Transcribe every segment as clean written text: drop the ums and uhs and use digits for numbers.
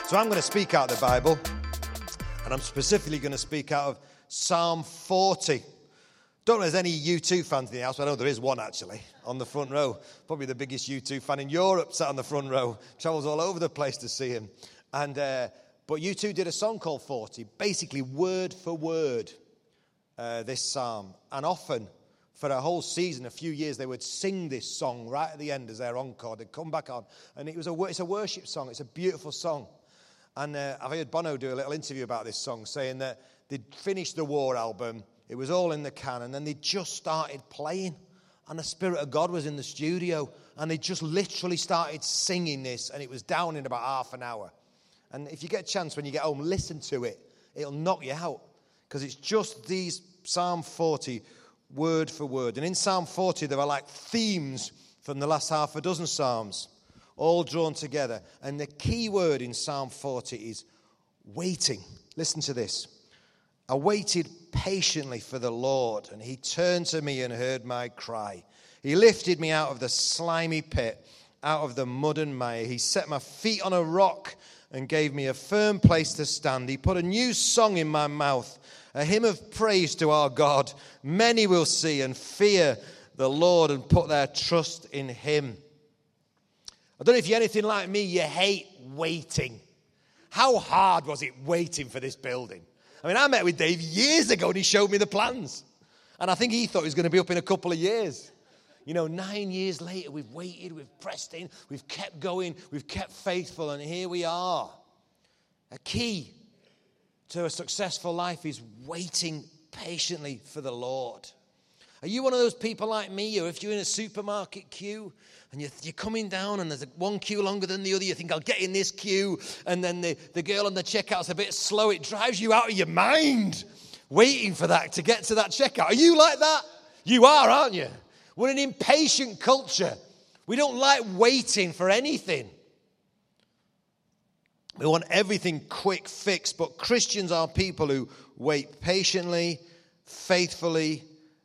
So I'm going to speak out of the Bible, and I'm specifically going to speak out of Psalm 40. Don't know if there's any U2 fans in the house, but I know there is one actually, on the front row. Probably the biggest U2 fan in Europe sat on the front row. Travels all over the place to see him. But U2 did a song called 40, basically word for word, this psalm. And often, for a whole season, a few years, they would sing this song right at the end as their encore. They'd come back on. And it's a worship song. It's a beautiful song. And I've heard Bono do a little interview about this song, saying that they'd finished the War album. It was all in the can, and then they just started playing. And the Spirit of God was in the studio, and they just literally started singing this, and it was down in about half an hour. And if you get a chance when you get home, listen to it. It'll knock you out, because it's just these Psalm 40, word for word. And in Psalm 40, there are like themes from the last half a dozen Psalms, all drawn together. And the key word in Psalm 40 is waiting. Listen to this. I waited patiently for the Lord, and he turned to me and heard my cry. He lifted me out of the slimy pit, out of the mud and mire. He set my feet on a rock and gave me a firm place to stand. He put a new song in my mouth, a hymn of praise to our God. Many will see and fear the Lord and put their trust in him. I don't know if you're anything like me, you hate waiting. How hard was it waiting for this building? I mean, I met with Dave years ago and he showed me the plans. And I think he thought it was going to be up in a couple of years. You know, 9 years later, we've waited, we've pressed in, we've kept going, we've kept faithful, and here we are. A key to a successful life is waiting patiently for the Lord. Are you one of those people like me, or if you're in a supermarket queue and you're coming down and there's one queue longer than the other, you think, I'll get in this queue, and then the girl on the checkout's a bit slow, it drives you out of your mind waiting for that to get to that checkout. Are you like that? You are, aren't you? We're an impatient culture. We don't like waiting for anything. We want everything quick fix, but Christians are people who wait patiently, faithfully,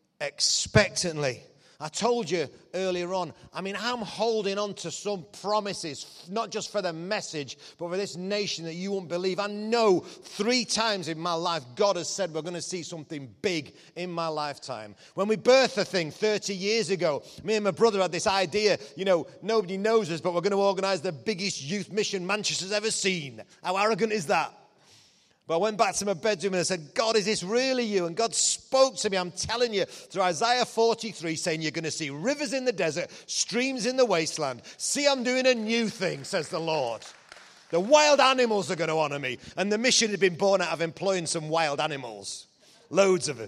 expectantly. I told you earlier on, I'm holding on to some promises, not just for the message, but for this nation that you won't believe. I know 3 times in my life, God has said we're going to see something big in my lifetime. When we birthed the thing 30 years ago, me and my brother had this idea, nobody knows us, but we're going to organise the biggest youth mission Manchester's ever seen. How arrogant is that? But I went back to my bedroom and I said, God, is this really you? And God spoke to me, I'm telling you, through Isaiah 43, saying you're going to see rivers in the desert, streams in the wasteland. See, I'm doing a new thing, says the Lord. The wild animals are going to honour me. And the mission had been born out of employing some wild animals. Loads of them.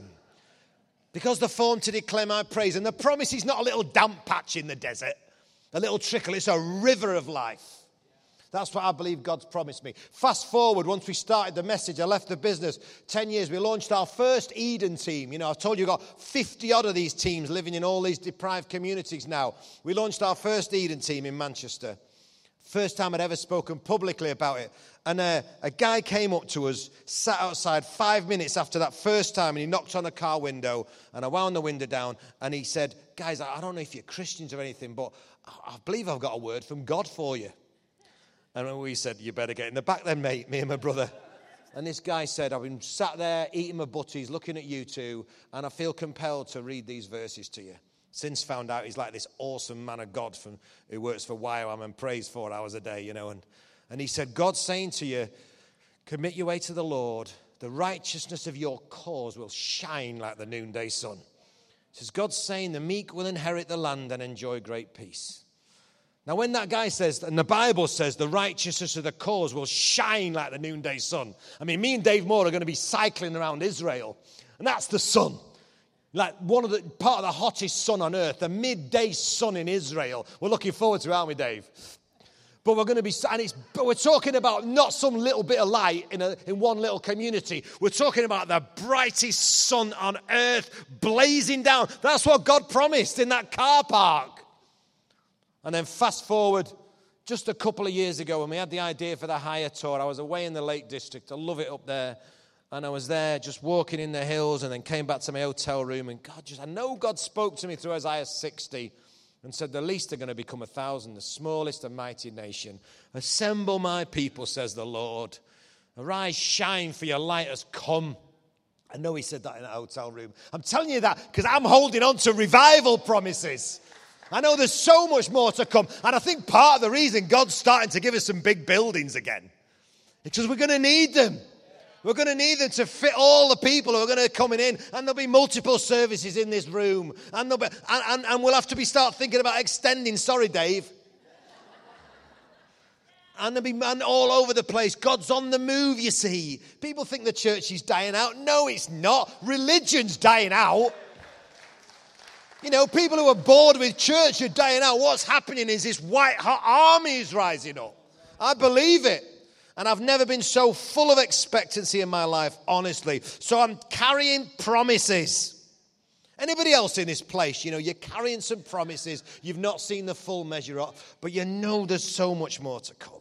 Because they're formed to declare my praise. And the promise is not a little damp patch in the desert, a little trickle. It's a river of life. That's what I believe God's promised me. Fast forward, once we started the message, I left the business 10 years. We launched our first Eden team. I've told you we've got 50 odd of these teams living in all these deprived communities now. We launched our first Eden team in Manchester. First time I'd ever spoken publicly about it. And a guy came up to us, sat outside 5 minutes after that first time, and he knocked on a car window, and I wound the window down, and he said, guys, I don't know if you're Christians or anything, but I believe I've got a word from God for you. And we said, you better get in the back then, mate, me and my brother. And this guy said, I've been sat there eating my butties, looking at you two, and I feel compelled to read these verses to you. Since found out he's like this awesome man of God who works for YWAM and prays 4 hours a day, And he said, God's saying to you, commit your way to the Lord. The righteousness of your cause will shine like the noonday sun. He says, God's saying the meek will inherit the land and enjoy great peace. Now, when that guy says, and the Bible says, the righteousness of the cause will shine like the noonday sun. Me and Dave Moore are going to be cycling around Israel, and that's the sun. Like part of the hottest sun on earth, the midday sun in Israel. We're looking forward to it, aren't we, Dave? But we're going to be, but we're talking about not some little bit of light in one little community. We're talking about the brightest sun on earth blazing down. That's what God promised in that car park. And then fast forward just a couple of years ago when we had the idea for the Higher Tour. I was away in the Lake District. I love it up there. And I was there just walking in the hills and then came back to my hotel room. And I know God spoke to me through Isaiah 60. and said, the least are going to become 1,000, the smallest a mighty nation. Assemble my people, says the Lord. Arise, shine, for your light has come. I know he said that in a hotel room. I'm telling you that because I'm holding on to revival promises. I know there's so much more to come. And I think part of the reason God's starting to give us some big buildings again is because we're going to need them. We're going to need them to fit all the people who are going to be coming in. And there'll be multiple services in this room. And we'll have to start thinking about extending. Sorry, Dave. And there'll be man all over the place. God's on the move, you see. People think the church is dying out. No, it's not. Religion's dying out. You know, people who are bored with church are dying out. What's happening is this white-hot army is rising up. I believe it. And I've never been so full of expectancy in my life, honestly. So I'm carrying promises. Anybody else in this place, you know, you're carrying some promises. You've not seen the full measure of, but you know there's so much more to come.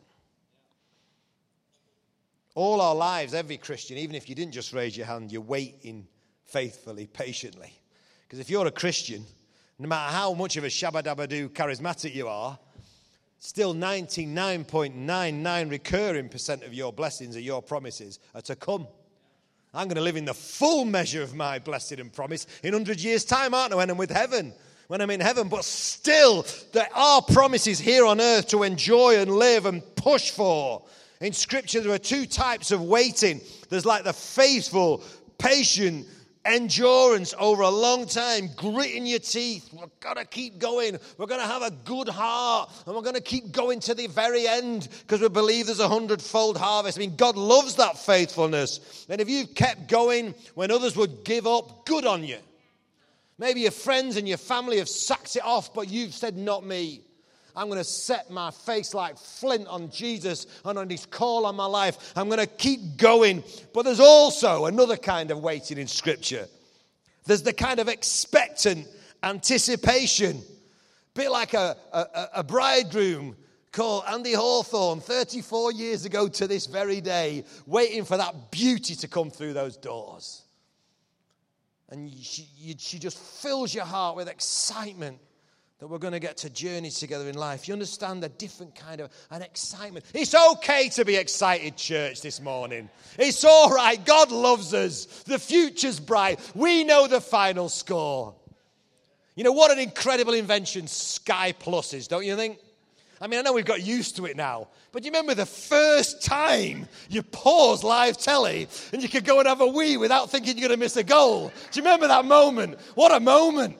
All our lives, every Christian, even if you didn't just raise your hand, you're waiting faithfully, patiently. Because if you're a Christian, no matter how much of a shabba-dabba-doo charismatic you are, still 99.99 recurring % of your blessings or your promises are to come. I'm going to live in the full measure of my blessing and promise in 100 years' time, aren't I, when I'm with heaven, when I'm in heaven. But still, there are promises here on earth to enjoy and live and push for. In Scripture, there are two types of waiting. There's like the faithful, patient, endurance over a long time, gritting your teeth. We've got to keep going. We're going to have a good heart, and we're going to keep going to the very end because we believe there's 100-fold harvest. I mean, God loves that faithfulness. And if you've kept going when others would give up, good on you. Maybe your friends and your family have sacked it off, but you've said, not me. I'm going to set my face like flint on Jesus and on his call on my life. I'm going to keep going. But there's also another kind of waiting in Scripture. There's the kind of expectant anticipation. A bit like a bridegroom called Andy Hawthorne 34 years ago to this very day, waiting for that beauty to come through those doors. And she just fills your heart with excitement that we're going to get to journey together in life. You understand a different kind of an excitement. It's okay to be excited, church, this morning. It's all right. God loves us. The future's bright. We know the final score. You know, what an incredible invention Sky Plus is, don't you think? I mean, I know we've got used to it now, but you remember the first time you paused live telly and you could go and have a wee without thinking you're going to miss a goal? Do you remember that moment? What a moment.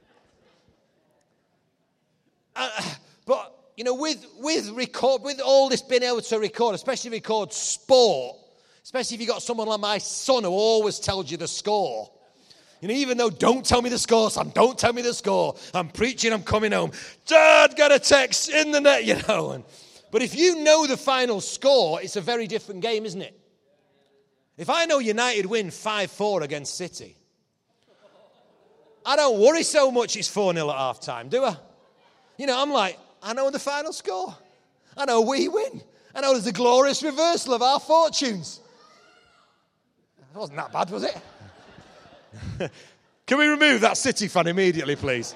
But, you know, with all this being able to record, especially record sport, especially if you've got someone like my son who always tells you the score. You know, even though, don't tell me the score, Sam, don't tell me the score. I'm preaching, I'm coming home. Dad, got a text in the net, you know. But if you know the final score, it's a very different game, isn't it? If I know United win 5-4 against City, I don't worry so much it's 4-0 at half time, do I? You know, I'm like, I know the final score. I know we win. I know there's a glorious reversal of our fortunes. It wasn't that bad, was it? Can we remove that City fan immediately, please?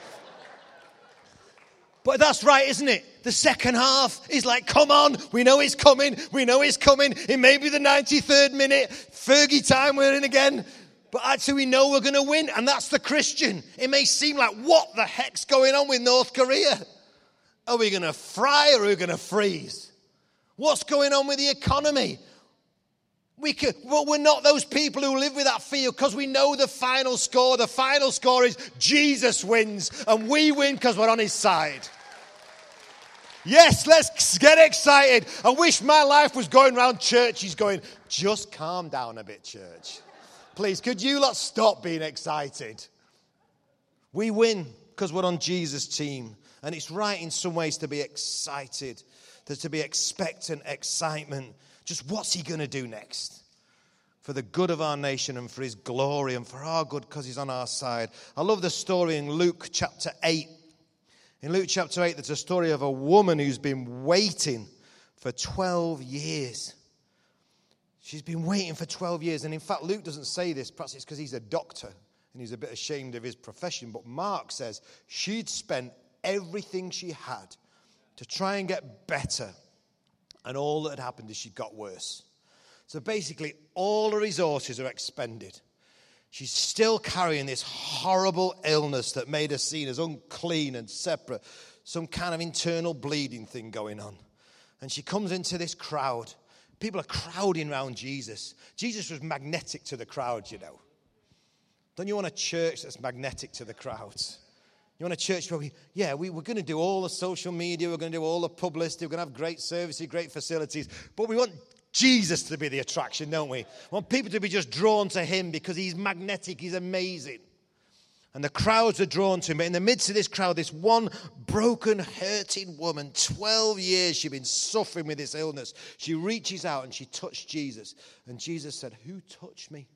But that's right, isn't it? The second half is like, come on, we know it's coming. We know it's coming. It may be the 93rd minute. Fergie time, we're in again. But actually, we know we're going to win, and that's the Christian. It may seem like, what the heck's going on with North Korea? Are we going to fry or are we going to freeze? What's going on with the economy? We're not those people who live with that fear because we know the final score. The final score is Jesus wins, and we win because we're on his side. Yes, let's get excited. I wish my life was going around churches going, just calm down a bit, church. Please, could you lot stop being excited? We win because we're on Jesus' team. And it's right in some ways to be excited. There's to be expectant excitement. Just what's he going to do next? For the good of our nation and for his glory and for our good because he's on our side. I love the story in Luke chapter 8. In Luke chapter 8, there's a story of a woman who's been waiting for 12 years. She's been waiting for 12 years. And in fact, Luke doesn't say this. Perhaps it's because he's a doctor and he's a bit ashamed of his profession. But Mark says she'd spent everything she had to try and get better. And all that had happened is she got worse. So basically, all her resources are expended. She's still carrying this horrible illness that made her seen as unclean and separate, some kind of internal bleeding thing going on. And she comes into this crowd. People are crowding around Jesus. Jesus was magnetic to the crowd, you know. Don't you want a church that's magnetic to the crowds? You want a church where we're going to do all the social media, we're going to do all the publicity, we're going to have great services, great facilities, but we want Jesus to be the attraction, don't we? We want people to be just drawn to him because he's magnetic, he's amazing. And the crowds are drawn to him. But in the midst of this crowd, this one broken, hurting woman, 12 years she'd been suffering with this illness. She reaches out and she touched Jesus. And Jesus said, "Who touched me?"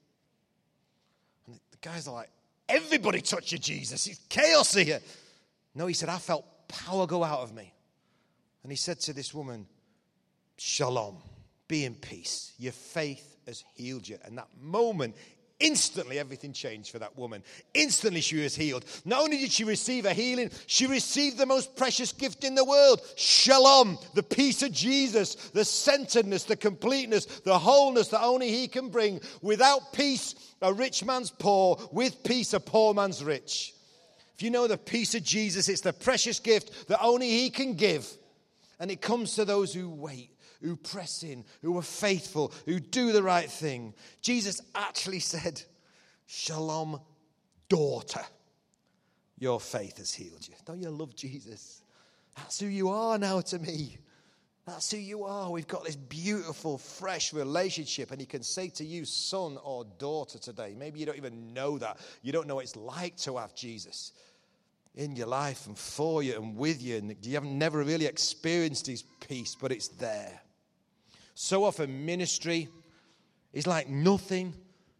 And the guys are like, "Everybody touched you, Jesus. It's chaos here." No, he said, "I felt power go out of me." And he said to this woman, "Shalom, be in peace. Your faith has healed you." And that moment, instantly everything changed for that woman. Instantly she was healed. Not only did she receive a healing, she received the most precious gift in the world. Shalom, the peace of Jesus, the centeredness, the completeness, the wholeness that only he can bring. Without peace, a rich man's poor. With peace, a poor man's rich. If you know the peace of Jesus, it's the precious gift that only he can give. And it comes to those who wait, who press in, who are faithful, who do the right thing. Jesus actually said, "Shalom, daughter, your faith has healed you." Don't you love Jesus? That's who you are now to me. That's who you are. We've got this beautiful, fresh relationship, and he can say to you, son or daughter today. Maybe you don't even know that. You don't know what it's like to have Jesus in your life and for you and with you. And you haven't never really experienced his peace, but it's there. So often ministry is like nothing,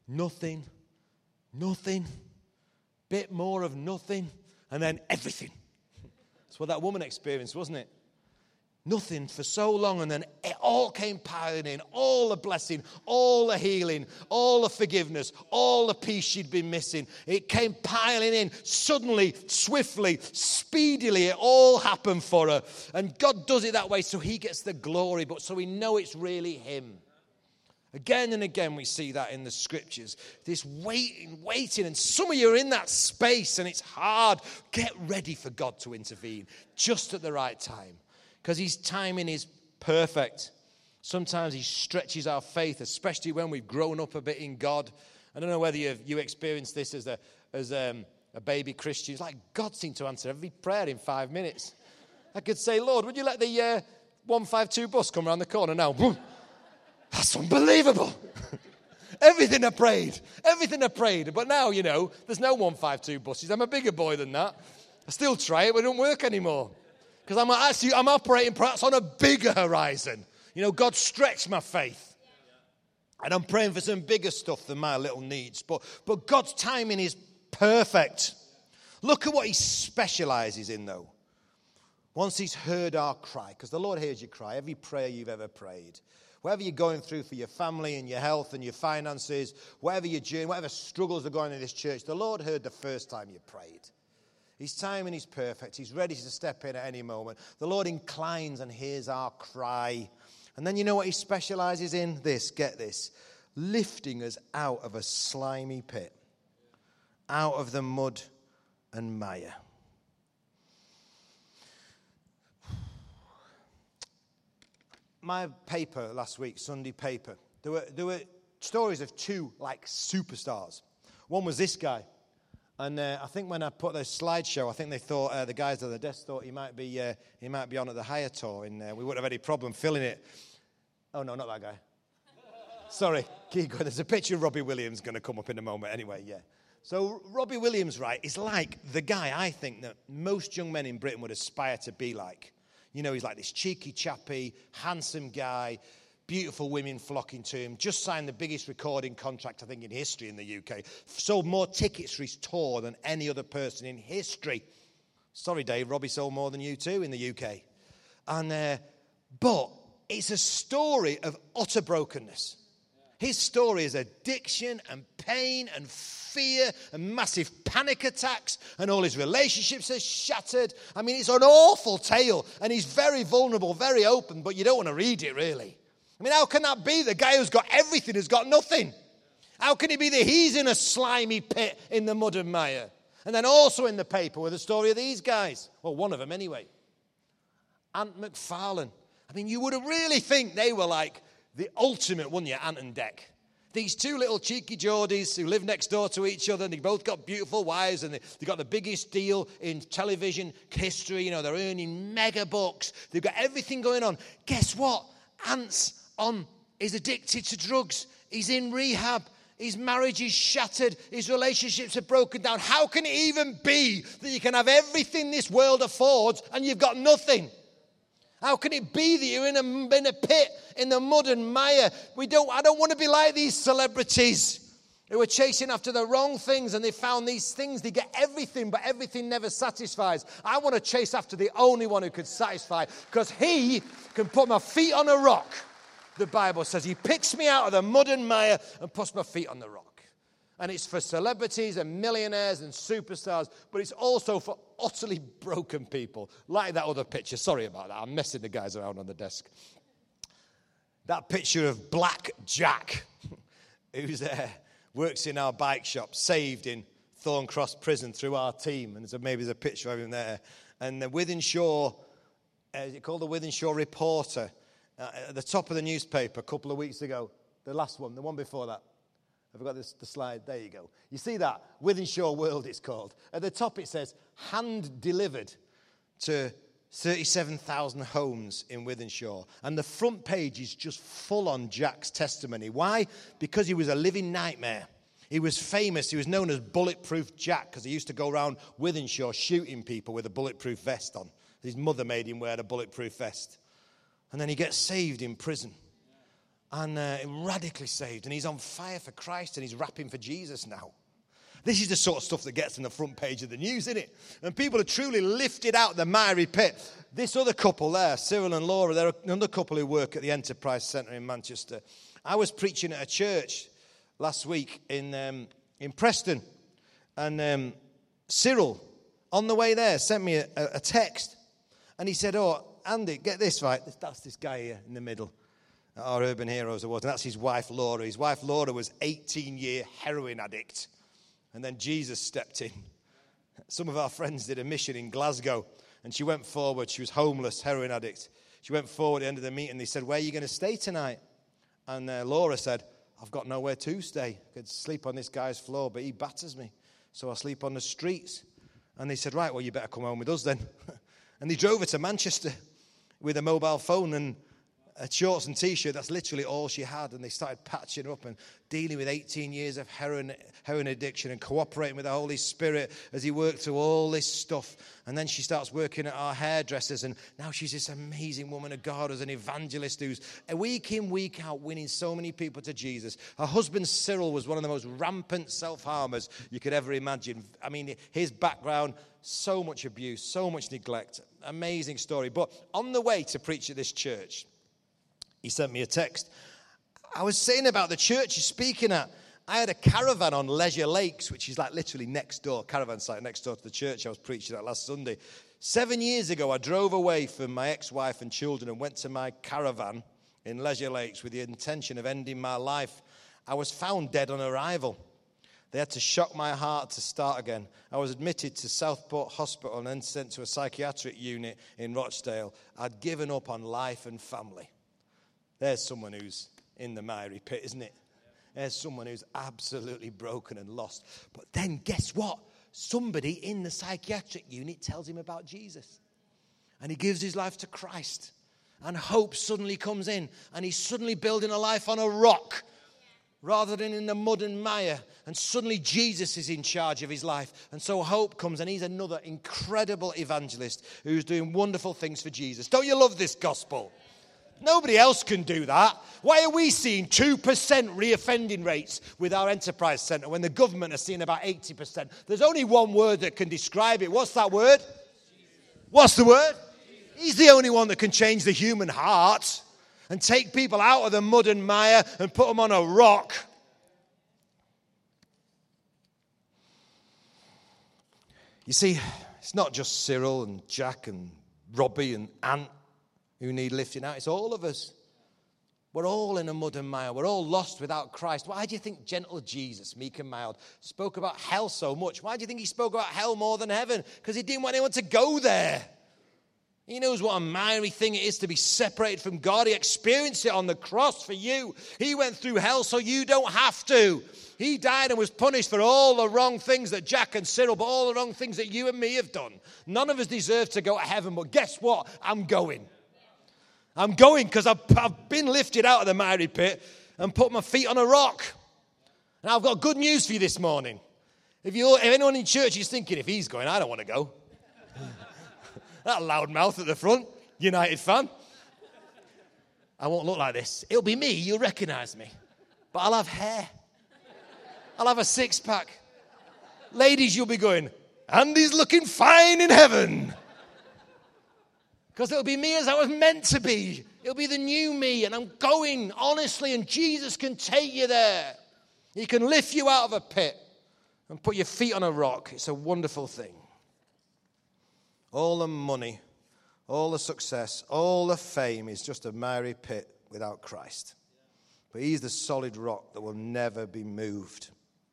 bit more of nothing, and then everything. That's what that woman experienced, wasn't it? Nothing for so long, and then it all came piling in. All the blessing, all the healing, all the forgiveness, all the peace she'd been missing. It came piling in suddenly, swiftly, speedily. It all happened for her. And God does it that way so he gets the glory, but so we know it's really him. Again and again we see that in the scriptures. This waiting, and some of you are in that space and it's hard. Get ready for God to intervene just at the right time. Because his timing is perfect. Sometimes he stretches our faith, especially when we've grown up a bit in God. I don't know whether you experienced this as a baby Christian. It's like God seemed to answer every prayer in 5 minutes. I could say, "Lord, would you let the 152 bus come around the corner now?" Boom. That's unbelievable. Everything I prayed. But now, there's no 152 buses. I'm a bigger boy than that. I still try it, but it don't work anymore. Because I'm operating perhaps on a bigger horizon. God stretched my faith. And I'm praying for some bigger stuff than my little needs. But God's timing is perfect. Look at what he specializes in, though. Once he's heard our cry, because the Lord hears your cry, every prayer you've ever prayed. Whatever you're going through for your family and your health and your finances, whatever you're doing, whatever struggles are going on in this church, the Lord heard the first time you prayed. His timing is perfect. He's ready to step in at any moment. The Lord inclines and hears our cry. And then you know what he specializes in? Get this. Lifting us out of a slimy pit. Out of the mud and mire. My paper last week, Sunday paper, there were stories of two superstars. One was this guy. And I think when I put the slideshow, I think they thought the guys at the desk thought he might be on at the higher tour, and we wouldn't have any problem filling it. Oh no, not that guy. Sorry, keep going. There's a picture of Robbie Williams going to come up in a moment. Anyway, yeah. So Robbie Williams, right, is like the guy I think that most young men in Britain would aspire to be like. He's like this cheeky chappy, handsome guy. Beautiful women flocking to him. Just signed the biggest recording contract, I think, in history in the UK. Sold more tickets for his tour than any other person in history. Sorry, Dave, Robbie sold more than you too in the UK. But it's a story of utter brokenness. His story is addiction and pain and fear and massive panic attacks, and all his relationships are shattered. I mean, it's an awful tale, and he's very vulnerable, very open, but you don't want to read it, really. I mean, how can that be? The guy who's got everything has got nothing. How can it be that he's in a slimy pit in the mud and mire? And then also in the paper with the story of these guys. Well, one of them anyway. Ant McFarlane. I mean, you would really think they were like the ultimate, wouldn't you, Ant and Dec? These two little cheeky Geordies who live next door to each other, and they both got beautiful wives, and they got the biggest deal in television history. You know, they're earning mega bucks. They've got everything going on. Guess what? Ant's is addicted to drugs. He's in rehab. His marriage is shattered. His relationships are broken down. How can it even be that you can have everything this world affords and you've got nothing? How can it be that you're in a pit in the mud and mire? I don't want to be like these celebrities who are chasing after the wrong things, and they found these things. They get everything, but everything never satisfies. I want to chase after the only one who could satisfy, because he can put my feet on a rock. The Bible says he picks me out of the mud and mire and puts my feet on the rock. And it's for celebrities and millionaires and superstars, but it's also for utterly broken people, like that other picture. Sorry about that. I'm messing the guys around on the desk. That picture of Black Jack, who's works in our bike shop, saved in Thorncross Prison through our team. And maybe there's a picture of him there. And the Wythenshawe, is it called the Wythenshawe Reporter? At the top of the newspaper a couple of weeks ago, the last one, the one before that. Have I got the slide? There you go. You see that? Wythenshawe World, it's called. At the top it says, hand delivered to 37,000 homes in Wythenshawe. And the front page is just full on Jack's testimony. Why? Because he was a living nightmare. He was famous. He was known as Bulletproof Jack because he used to go around Wythenshawe shooting people with a bulletproof vest on. His mother made him wear a bulletproof vest. And then he gets saved in prison. And radically saved. And he's on fire for Christ, and he's rapping for Jesus now. This is the sort of stuff that gets on the front page of the news, isn't it? And people are truly lifted out of the miry pit. This other couple there, Cyril and Laura, they're another couple who work at the Enterprise Centre in Manchester. I was preaching at a church last week in Preston. And Cyril, on the way there, sent me a text. And he said, oh, Andy, get this right. That's this guy here in the middle. Our Urban Heroes Awards. And that's his wife, Laura. His wife, Laura, was 18-year heroin addict. And then Jesus stepped in. Some of our friends did a mission in Glasgow. And she went forward. She was homeless, heroin addict. She went forward at the end of the meeting. They said, where are you going to stay tonight? And Laura said, I've got nowhere to stay. I could sleep on this guy's floor, but he batters me. So I'll sleep on the streets. And they said, right, well, you better come home with us then. And they drove her to Manchester with a mobile phone and a shorts and T-shirt. That's literally all she had. And they started patching her up and dealing with 18 years of heroin addiction and cooperating with the Holy Spirit as he worked through all this stuff. And then she starts working at our hairdressers. And now she's this amazing woman of God as an evangelist who's week in, week out winning so many people to Jesus. Her husband, Cyril, was one of the most rampant self-harmers you could ever imagine. I mean, his background, so much abuse, so much neglect. Amazing story. But on the way to preach at this church, he sent me a text. I was saying about the church he's speaking at. I had a caravan on Leisure Lakes, which is like literally next door, caravan site next door to the church I was preaching at last Sunday. 7 years ago, I drove away from my ex-wife and children and went to my caravan in Leisure Lakes with the intention of ending my life. I was found dead on arrival. They had to shock my heart to start again. I was admitted to Southport Hospital and then sent to a psychiatric unit in Rochdale. I'd given up on life and family. There's someone who's in the miry pit, isn't it? There's someone who's absolutely broken and lost. But then guess what? Somebody in the psychiatric unit tells him about Jesus. And he gives his life to Christ. And hope suddenly comes in. And he's suddenly building a life on a rock rather than in the mud and mire. And suddenly Jesus is in charge of his life. And so hope comes. And he's another incredible evangelist who's doing wonderful things for Jesus. Don't you love this gospel? Nobody else can do that. Why are we seeing 2% reoffending rates with our Enterprise Centre when the government are seeing about 80%? There's only one word that can describe it. What's that word? Jesus. What's the word? Jesus. He's the only one that can change the human heart. and take people out of the mud and mire and put them on a rock. You see, it's not just Cyril and Jack and Robbie and Ant who need lifting out. It's all of us. We're all in a mud and mire. We're all lost without Christ. Why do you think gentle Jesus, meek and mild, spoke about hell so much? Why do you think he spoke about hell more than heaven? Because he didn't want anyone to go there. He knows what a miry thing it is to be separated from God. He experienced it on the cross for you. He went through hell so you don't have to. He died and was punished for all the wrong things that Jack and Cyril, but all the wrong things that you and me have done. None of us deserve to go to heaven, but guess what? I'm going. I'm going because I've been lifted out of the miry pit and put my feet on a rock. And I've got good news for you this morning. If anyone in church is thinking, if he's going, I don't want to go. That loud mouth at the front, United fan. I won't look like this. It'll be me, you'll recognize me. But I'll have hair. I'll have a six-pack. Ladies, you'll be going, Andy's looking fine in heaven. Because it'll be me as I was meant to be. It'll be the new me, and I'm going, honestly, and Jesus can take you there. He can lift you out of a pit and put your feet on a rock. It's a wonderful thing. All the money, all the success, all the fame is just a miry pit without Christ. But he's the solid rock that will never be moved.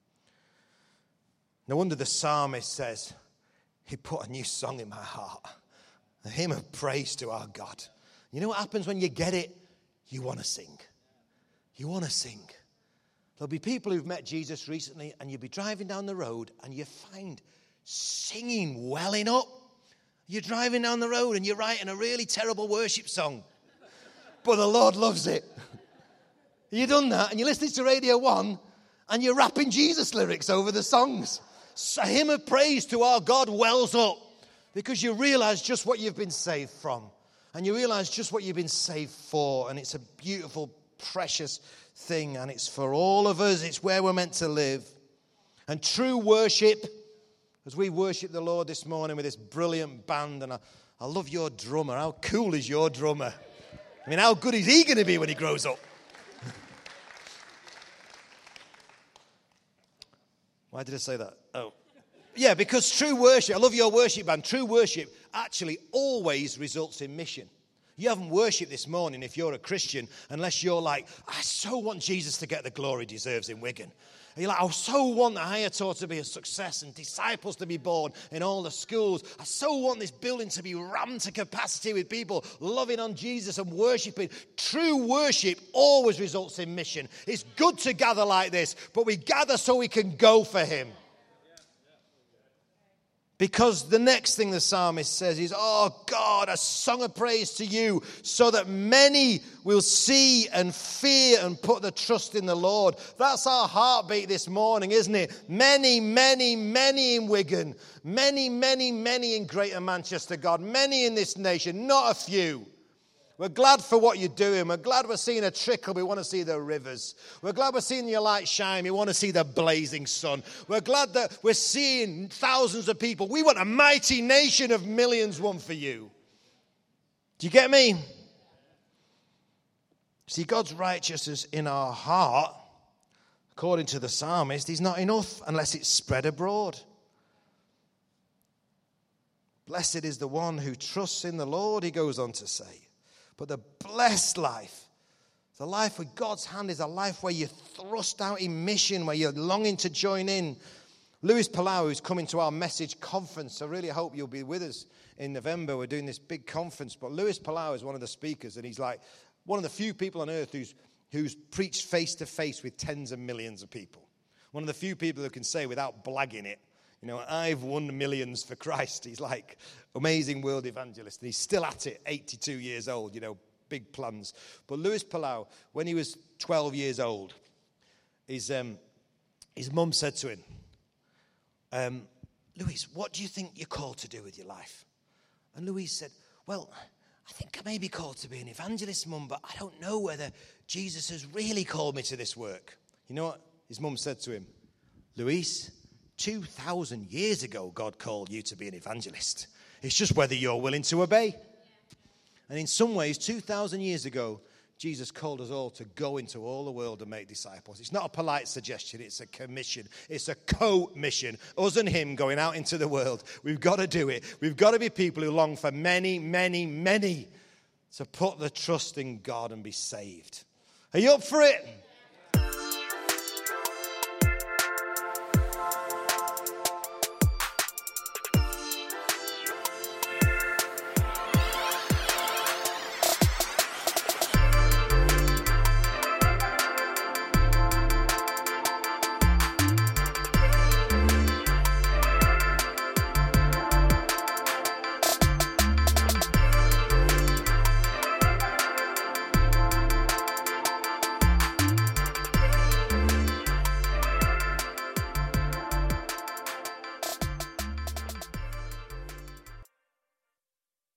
No wonder the psalmist says, he put a new song in my heart. A hymn of praise to our God. You know what happens when you get it? You want to sing. You want to sing. There'll be people who've met Jesus recently and you'll be driving down the road and you find singing welling up. You're driving down the road and you're writing a really terrible worship song. But the Lord loves it. You've done that and you're listening to Radio 1 and you're rapping Jesus lyrics over the songs. A hymn of praise to our God wells up. Because you realize just what you've been saved from. And you realize just what you've been saved for. And it's a beautiful, precious thing. And it's for all of us. It's where we're meant to live. And true worship, as we worship the Lord this morning with this brilliant band. And I love your drummer. How cool is your drummer? I mean, how good is he going to be when he grows up? Why did I say that? Oh. Yeah, because true worship, I love your worship band, true worship actually always results in mission. You haven't worshipped this morning if you're a Christian unless you're like, I so want Jesus to get the glory he deserves in Wigan. And you're like, I so want the higher tour to be a success and disciples to be born in all the schools. I so want this building to be rammed to capacity with people loving on Jesus and worshiping. True worship always results in mission. It's good to gather like this, but we gather so we can go for him. Because the next thing the psalmist says is, oh God, a song of praise to you so that many will see and fear and put their trust in the Lord. That's our heartbeat this morning, isn't it? Many, many, many in Wigan. Many, many, many in Greater Manchester, God. Many in this nation, not a few. We're glad for what you're doing. We're glad we're seeing a trickle. We want to see the rivers. We're glad we're seeing your light shine. We want to see the blazing sun. We're glad that we're seeing thousands of people. We want a mighty nation of millions won for you. Do you get me? See, God's righteousness in our heart, according to the psalmist, is not enough unless it's spread abroad. Blessed is the one who trusts in the Lord, he goes on to say. But the blessed life, the life with God's hand, is a life where you're thrust out in mission, where you're longing to join in. Lewis Palau, who's coming to our message conference, I really hope you'll be with us in November. We're doing this big conference. But Lewis Palau is one of the speakers, and he's like one of the few people on earth who's preached face-to-face with tens of millions of people. One of the few people who can say without blagging it, you know, I've won millions for Christ. He's like amazing world evangelist. And he's still at it, 82 years old, you know, big plans. But Lewis Palau, when he was 12 years old, his mum said to him, Louis, what do you think you're called to do with your life? And Louis said, well, I think I may be called to be an evangelist, Mum, but I don't know whether Jesus has really called me to this work. You know what his mum said to him? Louis, 2,000 years ago, God called you to be an evangelist. It's just whether you're willing to obey. And in some ways, 2,000 years ago, Jesus called us all to go into all the world and make disciples. It's not a polite suggestion, it's a commission. It's a co-mission. Us and him going out into the world. We've got to do it. We've got to be people who long for many, many, many to put the trust in God and be saved. Are you up for it?